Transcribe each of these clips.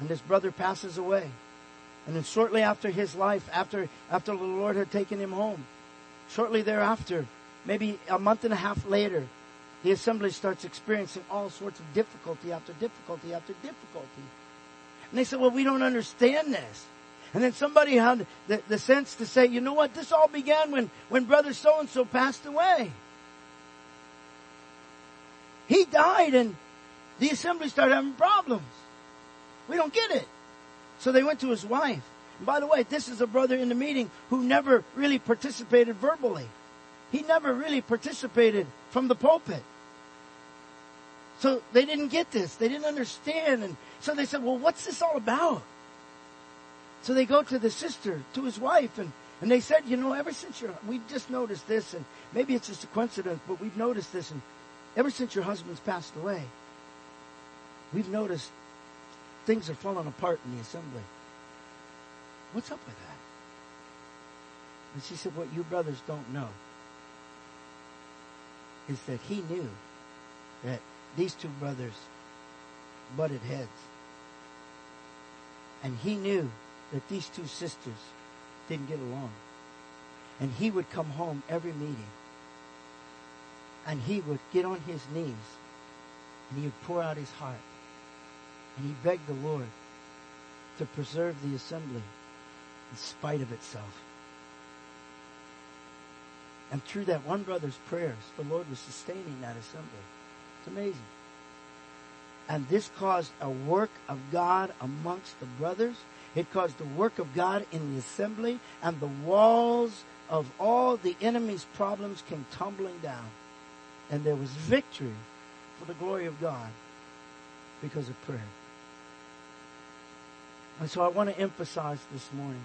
And this brother passes away. And then shortly after his life, after the Lord had taken him home, shortly thereafter, maybe a month and a half later, the assembly starts experiencing all sorts of difficulty after difficulty after difficulty. And they said, well, we don't understand this. And then somebody had the sense to say, you know what, this all began when brother so-and-so passed away. He died and the assembly started having problems. We don't get it. So they went to his wife. And by the way, this is a brother in the meeting who never really participated verbally. He never really participated from the pulpit. So they didn't get this. They didn't understand. And so they said, well, what's this all about? So they go to the sister, to his wife, and they said, you know, ever since we've just noticed this, and maybe it's just a coincidence, but we've noticed this, and ever since your husband's passed away, we've noticed things are falling apart in the assembly. What's up with that? And she said, what you brothers don't know is that he knew that these two brothers butted heads. And he knew that these two sisters didn't get along. And he would come home every meeting. And he would get on his knees. And he would pour out his heart. And he begged the Lord to preserve the assembly in spite of itself. And through that one brother's prayers, the Lord was sustaining that assembly. It's amazing. And this caused a work of God amongst the brothers. It caused the work of God in the assembly. And the walls of all the enemy's problems came tumbling down. And there was victory for the glory of God because of prayer. And so I want to emphasize this morning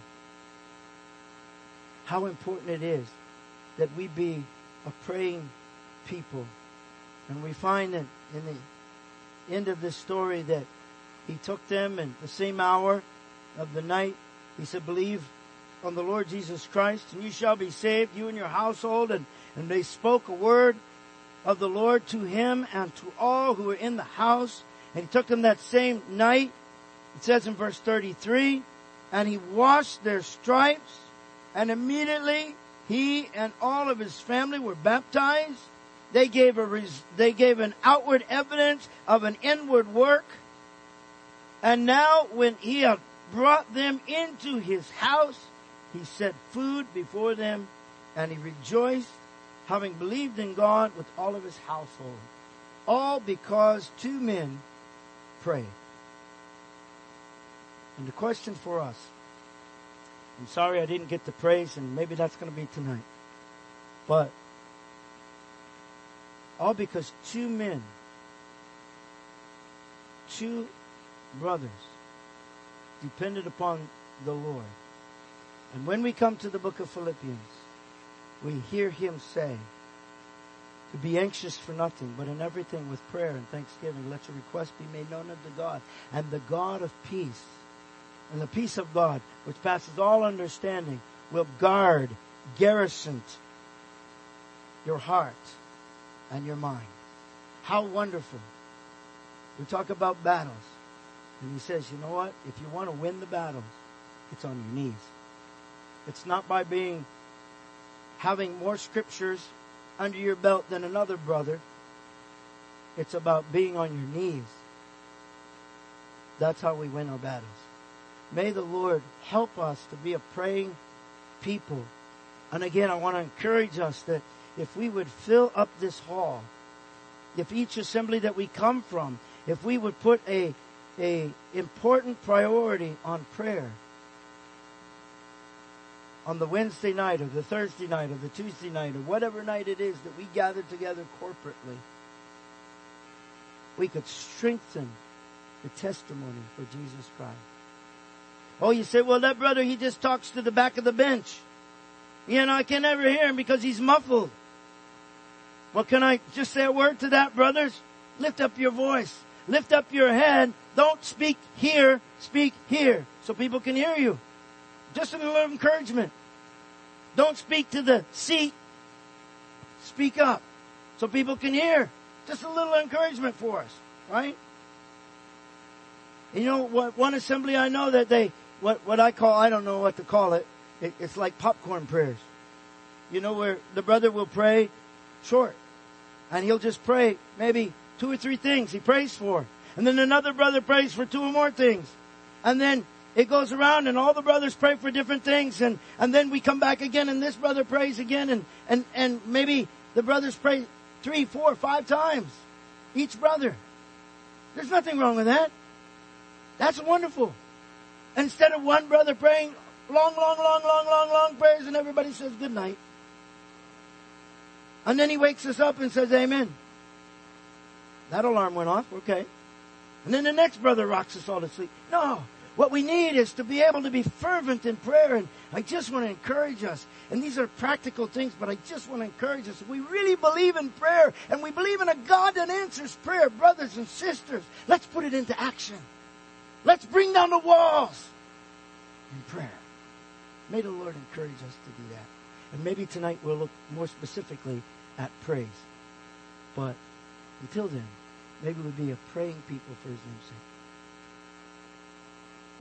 how important it is that we be a praying people. And we find that in the end of this story that he took them in the same hour of the night. He said, believe on the Lord Jesus Christ and you shall be saved, you and your household. And they spoke a word of the Lord to him and to all who were in the house. And he took them that same night. It says in verse 33, and he washed their stripes, and immediately he and all of his family were baptized. They gave an outward evidence of an inward work. And now when he had brought them into his house, he set food before them, and he rejoiced, having believed in God with all of his household. All because two men prayed. And the question for us, I'm sorry I didn't get the praise, and maybe that's going to be tonight. But all because two men, two brothers, depended upon the Lord. And when we come to the book of Philippians, we hear him say, to be anxious for nothing, but in everything with prayer and thanksgiving, let your requests be made known unto God. And the God of peace, and the peace of God, which passes all understanding, will garrison your heart and your mind. How wonderful. We talk about battles. And he says, you know what? If you want to win the battles, it's on your knees. It's not by having more scriptures under your belt than another brother. It's about being on your knees. That's how we win our battles. May the Lord help us to be a praying people. And again, I want to encourage us that if we would fill up this hall, if each assembly that we come from, if we would put a important priority on prayer, on the Wednesday night or the Thursday night or the Tuesday night or whatever night it is that we gather together corporately, we could strengthen the testimony for Jesus Christ. Oh, you say, well, that brother, he just talks to the back of the bench. You know, I can never hear him because he's muffled. Well, can I just say a word to that, brothers? Lift up your voice. Lift up your head. Don't speak here. Speak here so people can hear you. Just a little encouragement. Don't speak to the seat. Speak up so people can hear. Just a little encouragement for us, right? You know what? One assembly I know that they, what I call, I don't know what to call it. It's like popcorn prayers. You know, where the brother will pray short. And he'll just pray maybe 2 or 3 things he prays for. And then another brother prays for 2 or more things. And then it goes around and all the brothers pray for different things. And then we come back again and this brother prays again. And maybe the brothers pray 3, 4, 5 times. Each brother. There's nothing wrong with that. That's wonderful. Instead of one brother praying long prayers and everybody says good night. And then he wakes us up and says amen. That alarm went off. Okay. And then the next brother rocks us all to sleep. No. What we need is to be able to be fervent in prayer. And I just want to encourage us. And these are practical things, but I just want to encourage us. If we really believe in prayer and we believe in a God that answers prayer, brothers and sisters, let's put it into action. Let's bring down the walls in prayer. May the Lord encourage us to do that. And maybe tonight we'll look more specifically at praise. But until then, maybe we'll be a praying people for His name's sake.